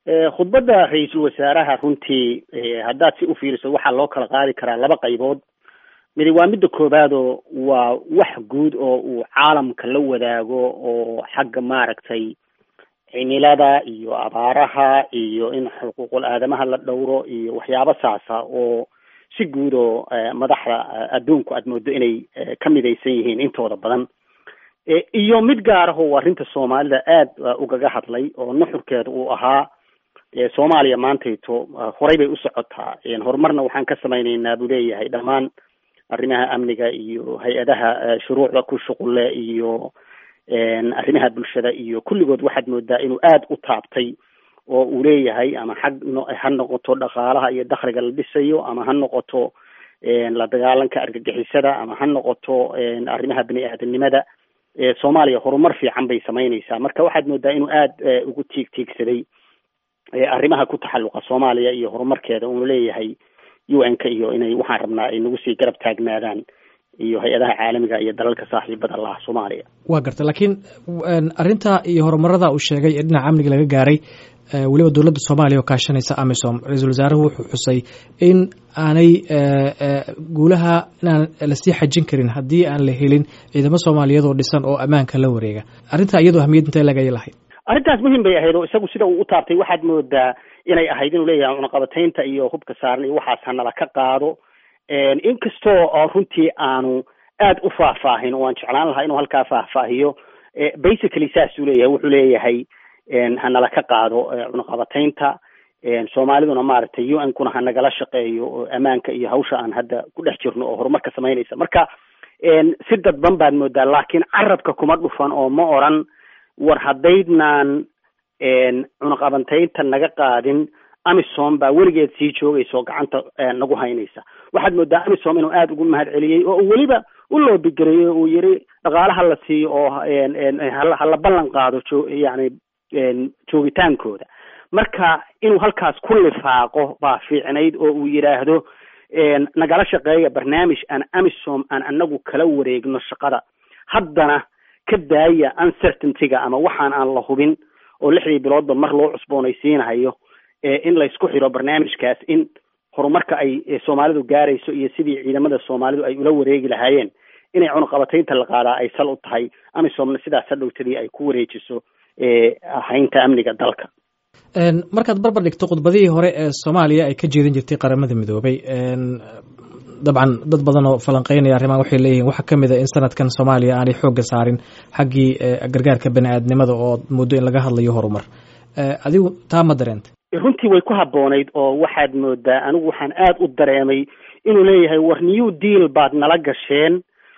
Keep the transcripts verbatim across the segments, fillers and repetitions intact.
khudbadda ra-iisul wasaaraha runtii haddaad si u fiiriso waxaa loo kala qaadi karaa laba qaybood. midi waa midda koobaad oo waa wax guud oo uu caalamka la wadaago oo xagga maaragtay cimilada iyo abaaraha iyo in xuquuqul aadamaha la dhowro iyo waxyaabo saasa oo si guud oo madaxda adduunku aad moodo inay ka midaysan yihiin intooda badan. iyo mid gaar ah oo arrinta Soomaalida aad ugaga hadlay oo nuxurkeedu uu ahaa Soomaaliya maantayto horay bay u socotaa, horumarna waxaan ka samaynaynaa buu leeyahay dhammaan arrimaha amniga iyo hay-adaha shuruucda ku shuqulle iyo arrimaha bulshada iyo kulligood waxaad moodaa inuu aad u taabtay oo uu leeyahay ama xag ha noqoto dhaqaalaha iyo dakhliga la dhisayo ama ha noqoto la dagaalanka argagixisada ama ha noqoto arrimaha bini-aadanimada. Soomaaliya horumar fiican bay samaynaysaa, marka waxaad moodaa inuu aad ugu tiig tiigsaday arrimaha ku taxalluqa Soomaaliya iyo horumarkeeda uu leeyahay U N-ka iyo inay waxaan rabnaa ay nagu sii garab taagnaadaan iyo hay-adaha caalamiga iyo dalalka saaxiibada la ah Soomaaliya. waa garta laakiin arrinta iyo horumarada uu sheegay ee dhinaca amniga laga gaaray weliba dowladda Soomaaliya oo kaashanaysa AMISOM, ra-iisul wasaaruhu wuxuu xusay in aanay guulaha inaan la sii xajin karin haddii aan la helin ciidamo Soomaaliyeed oo dhisan oo ammaanka la wareega. arrinta iyadoo ahmiyad intee laga lahayd? arrintaas muhiim bay ahayd oo isagu sida uu u taabtay waxaad moodaa inay ahayd inuu leeyahay cunaqabataynta iyo hubka saaran iyo waxaas hanala ka qaado. inkastoo oo runtii aanu aad u faahfaahin oo aan jeclaan lahaa inuu halkaa faahfaahiyo, basically saasuu leeyahay, wuxuu leeyahay hanala ka qaado cunaqabataynta, Soomaaliduna maaragtay U N-kuna ha nagala shaqeeyo ammaanka iyo hawsha aan hadda ku dhex jirno oo horumarka samaynaysa. marka si dadban baad moodaa, laakiin carabka kuma dhufan oo ma oran war haddaydnaan cunaqabantaynta naga qaadin AMISOM baa weligeed sii joogaysa oo gacanta nagu haynaysa. waxaad moodaa AMISOM inuu aad ugu mahad celiyey oo weliba u loobigareeyey uu yiri dhaqaalaha la siiyo oo hala ballan qaado yani joogitaankooda. marka inuu halkaas ku lifaaqo baa fiicnayd oo uu yidhaahdo nagala shaqeeya barnaamij aan AMISOM aan anagu kala wareegno shaqada, haddana ka daaya uncertainty-ga ama waxaan aan la hubin oo lixdii biloodba mar loo cusboonaysiinahayo in laysku xiro barnaamijkaas in horumarka ay Soomaalidu gaarayso iyo sidii ciidamada Soomaalidu ay ula wareegi lahaayeen inay cunaqabataynta la qaadaa ay sal u tahay. AMISOMna sidaas hadhowtadii ay ku wareejiso haynta amniga dalka. markaad barbar dhigto khudbadihii hore ee Soomaaliya ay ka jeedin jirtay qaramada midoobay, dabcan dad badan oo falanqeynaya arrimaha waxay leeyihiin waxa ka mid ah in sanadkan Soomaaliya aanay xoogga saarin xaggii gargaarka bani'aadnimada oo muddo in laga hadlayo horumar. adigu taa ma dareentay? runtii way ku habboonayd oo waxaad moodaa anigu waxaan aad u dareemay inuu leeyahay war new deal baad nala gasheen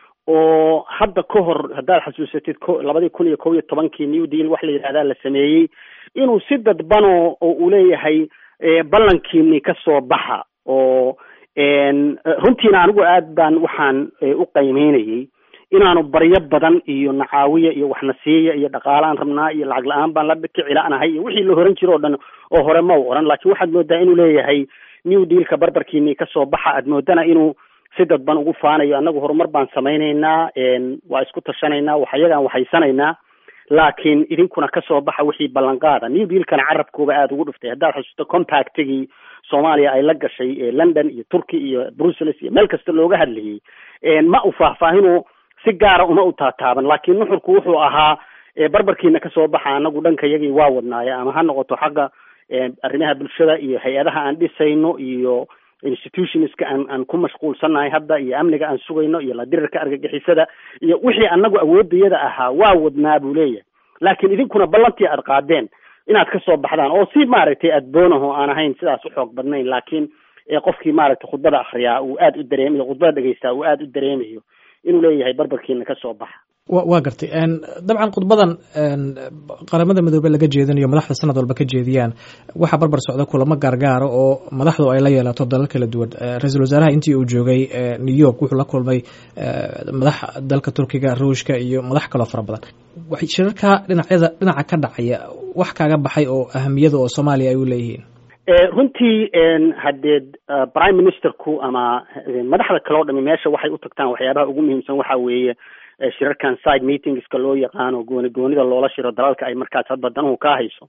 oo hadda ka hor haddaad xasuusatid labadii kun iyo kow iyo tobankii new deal wax la yidhahdaa la sameeyey, inuu si dadbano oo uu leeyahay ballankiini ka soo baxa oo runtiina anigu aad baan waxaan u qiimeynayay inaanu baryo badan iyo nacaawiya iyo waxna siiya iyo dhaqaalaan rabnaa iyo lacag la-aan baan la kici la'nahay iyo wixii la horan jiro o dhan oo hore ma u oran, laakiin waxaad moodaa inuu leeyahay new dealka barbarkiini ka soo baxa. aad moodana inuu si dadban ugu faanayo annagu horumar baan samaynaynaa, waa isku tashanaynaa, wax iyagaan waxaysanaynaa, laakiin idinkuna ka soo baxa wixii ballanqaada. new dealkana carabkooba aada ugu dhuftay. haddaad xusuusto compactigii Soomaaliya ay la gashay London iyo Turkey iyo Brussels iyo meel kasta looga hadlayay, ma u faahfaahino si gaara uma u taataaban, laakiin nuxurku wuxuu ahaa barbarkiina ka soo baxa anagu dhanka iyagii waa wadnaaya, ama ha noqoto xagga arrimaha bulshada iyo hay-adaha aan dhisayno iyo institutionska aan aan ku mashquulsannahay hadda iyo amniga aan sugayno iyo la dirirka argagixisada iyo wixii anagu awoodayada ahaa waa wadnaa buu leeyahay. laakiin idinkuna ballantii aad qaadeen inaad ka soo baxdaan oo si maaragtay adboonaho aan ahayn sidaas u xoog badnayn, laakiin qofkii maaragtay khudbada akhriyaa uu aad u dareemayo, khudbada dhegeystaa uu aad u dareemayo inuu leeyahay barbarkiina ka soo baxa. waa gartay. dabcan khudbadan qaramada midoobey laga jeedinayo madaxda sanad walba ka jeediyaan waxaa barbar socda kulamo gaargaara oo madaxdu ay la yeelato dalal kala duwan. ra-iisul wasaaraha intii uu joogay New York wuxuu la kulmay madax dalka Turkiga, Ruushka iyo madax kaloo fara badan. shirarka dhinacyada dhinaca ka dhacaya wax kaaga baxay oo ahamiyada oo Soomaaliya ay u leeyihiin? runtii haddee prime ministerku ama madaxda kale oo dhami meesha waxay u tagtaan waxyaabaha ugu muhiimsan waxa weeye shirarkan side meetingska loo yaqaano gooni goonida loola shiro dalalka ay markaas hadba danuhu ka hayso.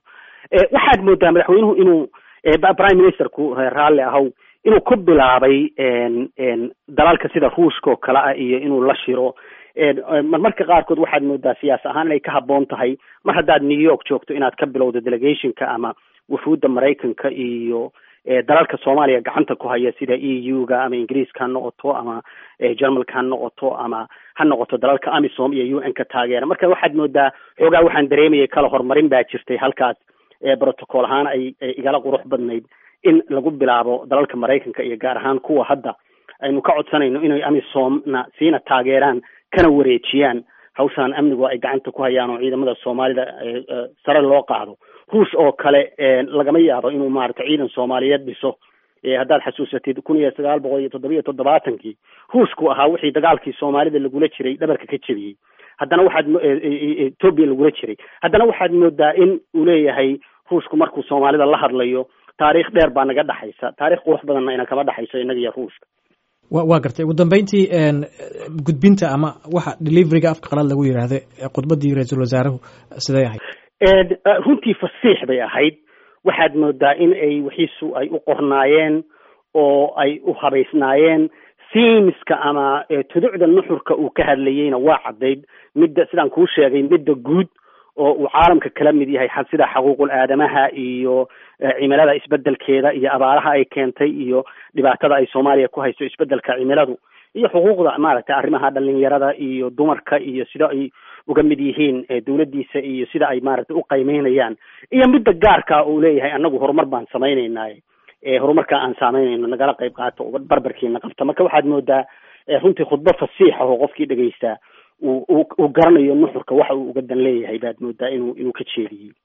waxaad moodaa madaxweynuhu inuu prime ministerku raalli ahow inuu ku bilaabay dalalka sida ruushka oo kale ah iyo inuu la shiro marmarka qaarkood waxaad moodaa siyaas ahaan inay ka habboon tahay mar haddaad new york joogto inaad ka bilowdo delegationka ama wufuudda maraykanka iyo dalalka soomaaliya gacanta ku haya sida e u ga ama ingiriiska ha noqoto ama jermalka ha noqoto ama ha noqoto dalalka amisom iyo u n ka taageera marka waxaad moodaa xoogaa waxaan dareemayay kala horumarin baa jirtay halkaas protocol ahaan ay igala qurux badnayd in lagu bilaabo dalalka maraykanka iyo gaar ahaan kuwa hadda aynu ka codsanayno inay amisomna siina taageeraan kana wareejiyaan hawshaan amnigu ay gacanta ku hayaan oo ciidamada soomaalida sare loo qaado ruush oo kale lagama yaabo inuu maaragtay ciidan soomaaliyeed dhiso haddaad xasuusatid kun iyo sagaal boqol iyo toddoba iyo toddobaatankii ruushku ahaa wixii dagaalkii soomaalida lagula jiray dhabarka ka jebiyey haddana waxaad etoobiya lagula jiray haddana waxaad moodaa in uu leeyahay ruushku markuu soomaalida la hadlayo taariikh dheer baa naga dhexaysa taarikh qurux badanna ina kama dhexayso inaga iyo ruushka wa waa gartay ugu dambeyntii gudbinta ama waxa deliveryga afka qalaad lagu yidhaahda khudbaddii ra-iisul wasaaruhu siday ahayd runtii fasiix bay ahayd waxaad moodaa in ay wixiisu ay u qornaayeen oo ay u habaysnaayeen siimiska ama tuducda nuxurka uu ka hadlayeyna waa caddayd midda sidaan kuu sheegay midda guud oo uu caalamka kala mid yahay sida xuquuqul aadamaha iyo cimilada isbedelkeeda iyo abaaraha ay keentay iyo dhibaatada ay soomaaliya ku hayso isbedelka cimiladu iyo xuquuqda maaragtay arrimaha dhalinyarada iyo dumarka iyo sida ay uga mid yihiin dawladdiisa iyo sida ay maaragtay u qiimeynayaan iyo midda gaarka uu leeyahay annagu horumar baan samaynaynaa horumarka aan saameynayno nagala qayb qaato barbarkiina qabta marka waxaad moodaa runtii khudbo fasiixa oo qofkii dhegaystaa uu uu garanayo nuxurka waxa uu uga dan leeyahay baad moodaa inuu inuu ka jeediyey